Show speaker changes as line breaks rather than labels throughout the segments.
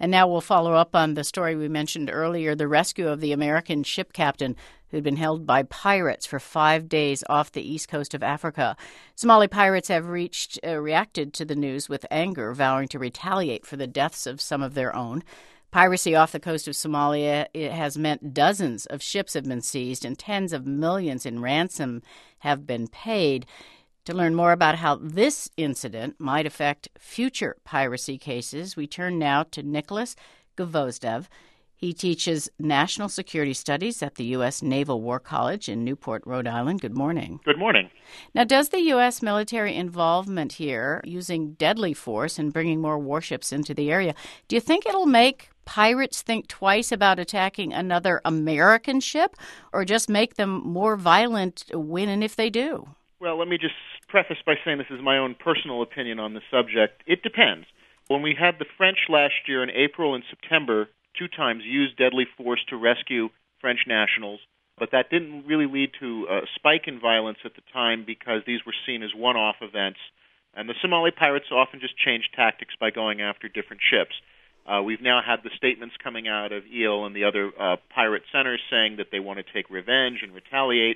And now we'll follow up on the story we mentioned earlier, the rescue of the American ship captain who'd been held by pirates for 5 days off the east coast of Africa. Somali pirates have reacted to the news with anger, vowing to retaliate for the deaths of some of their own. Piracy off the coast of Somalia, it has meant dozens of ships have been seized and tens of millions in ransom have been paid. To learn more about how this incident might affect future piracy cases, we turn now to Nicholas Gvozdev. He teaches national security studies at the U.S. Naval War College in Newport, Rhode Island. Good morning.
Good morning.
Now, does the U.S. military involvement here, using deadly force and bringing more warships into the area, do you think it'll make pirates think twice about attacking another American ship, or just make them more violent when and if they do?
Well, let me just preface by saying this is my own personal opinion on the subject. It depends. When we had the French last year in April and September, 2 times used deadly force to rescue French nationals, but that didn't really lead to a spike in violence at the time because these were seen as one-off events, and the Somali pirates often just changed tactics by going after different ships. We've now had the statements coming out of EEL and the other pirate centers saying that they want to take revenge and retaliate,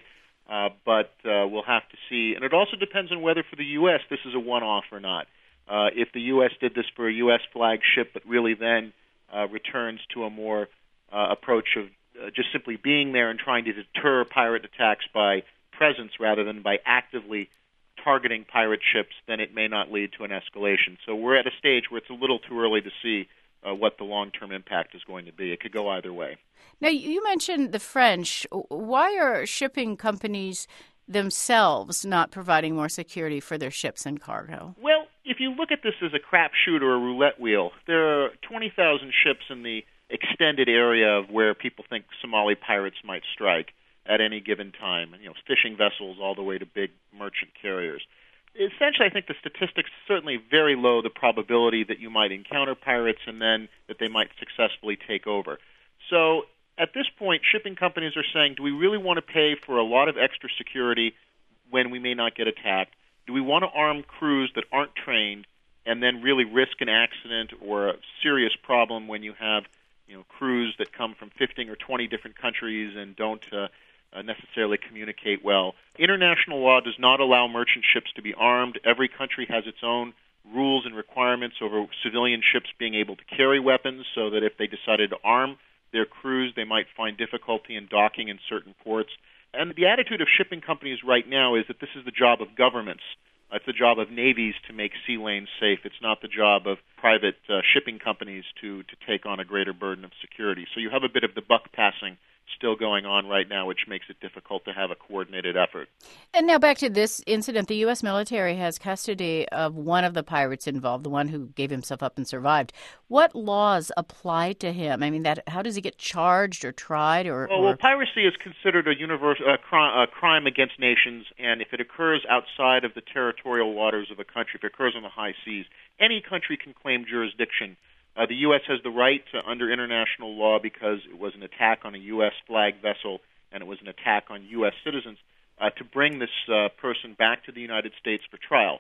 but we'll have to see. And it also depends on whether for the U.S. this is a one-off or not. If the U.S. did this for a U.S. flag ship, but really then returns to a more approach of just simply being there and trying to deter pirate attacks by presence rather than by actively targeting pirate ships, then it may not lead to an escalation. So we're at a stage where it's a little too early to see what the long-term impact is going to be. It could go either way.
Now, you mentioned the French. Why are shipping companies themselves not providing more security for their ships and cargo?
Well, if you look at this as a crapshoot or a roulette wheel, there are 20,000 ships in the extended area of where people think Somali pirates might strike at any given time, fishing vessels all the way to big merchant carriers. Essentially, I think the statistics certainly very low the probability that you might encounter pirates and then that they might successfully take over. So at this point, shipping companies are saying, do we really want to pay for a lot of extra security when we may not get attacked? Do we want to arm crews that aren't trained and then really risk an accident or a serious problem when you have crews that come from 15 or 20 different countries and don't necessarily communicate well? International law does not allow merchant ships to be armed. Every country has its own rules and requirements over civilian ships being able to carry weapons, so that if they decided to arm their crews, they might find difficulty in docking in certain ports. And the attitude of shipping companies right now is that this is the job of governments. It's the job of navies to make sea lanes safe. It's not the job of private shipping companies to take on a greater burden of security. So you have a bit of the buck passing still going on right now, which makes it difficult to have a coordinated effort.
And now back to this incident. The U.S. military has custody of one of the pirates involved, the one who gave himself up and survived. What laws apply to him? I mean, how does he get charged or tried?
Well, piracy is considered a crime against nations, and if it occurs outside of the territorial waters of a country, if it occurs on the high seas, any country can claim jurisdiction. The U.S. has the right under international law, because it was an attack on a U.S. flag vessel and it was an attack on U.S. citizens, to bring this person back to the United States for trial.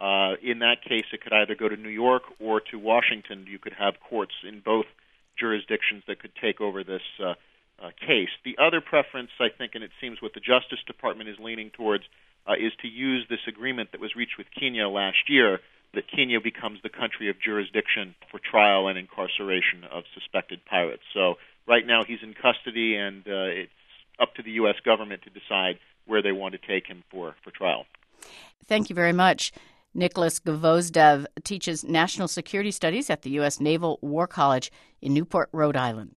In that case, it could either go to New York or to Washington. You could have courts in both jurisdictions that could take over this case. The other preference, I think, and it seems what the Justice Department is leaning towards, is to use this agreement that was reached with Kenya last year, that Kenya becomes the country of jurisdiction for trial and incarceration of suspected pirates. So right now he's in custody, and it's up to the U.S. government to decide where they want to take him for trial.
Thank you very much. Nicholas Gvozdev teaches national security studies at the U.S. Naval War College in Newport, Rhode Island.